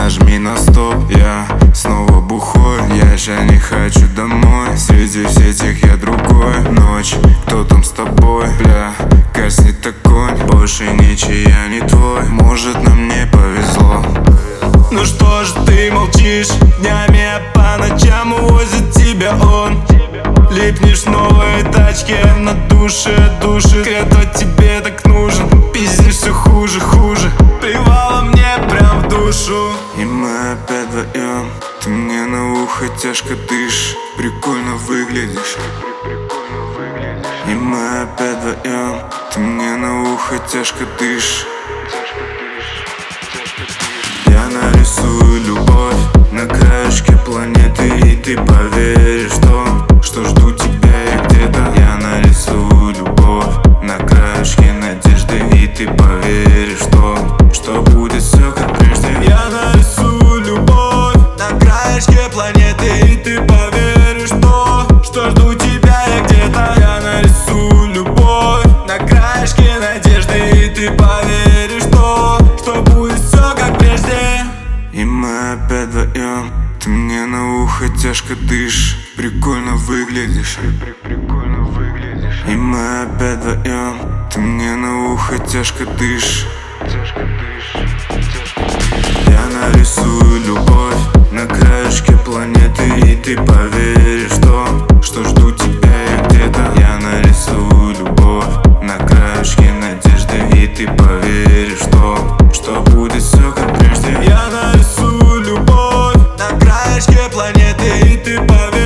нажми на стоп. Я снова бухой, я же не хочу домой. Среди всех этих я другой. Ночь, кто там с тобой? Бля, гаснет огонь. Больше ничья не твой. Может, нам не повезло. Ну что ж ты молчишь? Днями, а по ночам увозит тебя он. Липнешь в новой тачке, на душе душит. Кто тебе так нужен? Пиздишь все хуже, хуже. Плевало мне прям в душу. И мы опять вдвоем. Ты мне на ухо тяжко дышишь. Прикольно выглядишь. И мы опять вдвоем. Ты мне на ухо тяжко дышишь. Я нарисую любовь на краешке планеты, и ты поверишь в то, что жду тебя я где-то. Я нарисую любовь на краешке надежды, и ты поверишь в то, что будет все как прежде. Я нарисую любовь на краешке планеты, и ты поверишь в то, что жду тебя я где-то. Я нарисую любовь на краешке надежды, и ты поверишь в то, что будет все как прежде. И мы опять вдвоем. Ты мне на ухо тяжко дышишь. Прикольно выглядишь. И мы опять вдвоем. Ты мне на ухо тяжко дышишь. Я нарисую любовь на краешке планеты, и ты поверишь в то, что жду тебя я где-то. Я нарисую любовь на краешке надежды, и ты поверишь в то, что будет все как прежде. Я нарисую любовь на краешке планеты, и ты поверишь.